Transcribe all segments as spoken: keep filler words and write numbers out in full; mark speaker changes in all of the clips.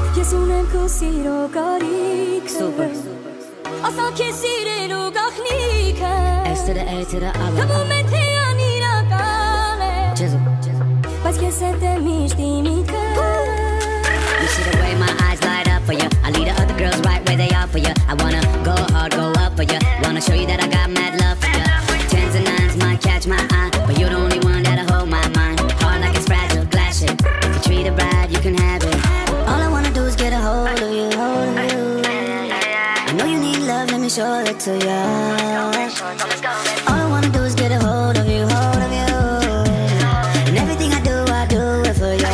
Speaker 1: Ես ունեմ քո սիրո կարիքը
Speaker 2: Super
Speaker 1: Ասա քեզ սիրելու գաղտնիքը
Speaker 2: S to the A to the A
Speaker 1: Թվում է թե անիրական է
Speaker 2: Jizzle
Speaker 1: Բայց քեզ հետ է միշտ իմ միտքը
Speaker 2: You see the way my eyes light up for you I lead the other girls right where they are for you I wanna go hard, go up for you Wanna show you that I got mad love for you Tens and nines might catch my eye But you're the only one that'll hold my mind Hard like it's fragile, glass shit If you treat it right, you can have it All I wanna do is get a hold of you, hold of you I know you need love, let me show it to you All I wanna do is get a hold of you, hold of you And everything I do, I do it for you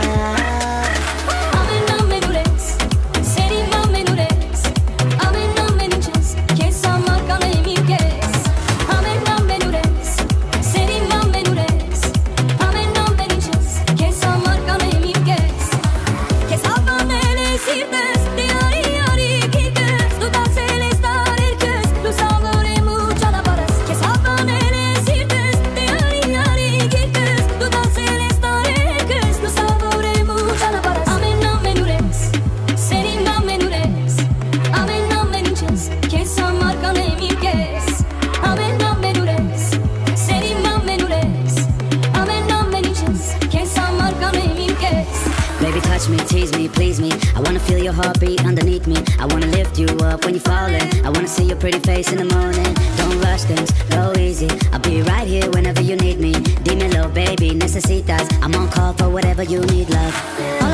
Speaker 2: Touch me, tease me, please me I wanna feel your heartbeat underneath me I wanna lift you up when you're falling I wanna see your pretty face in the morning Don't rush things, go easy I'll be right here whenever you need me Dímelo, baby, necesitas I'm on call for whatever you need, love All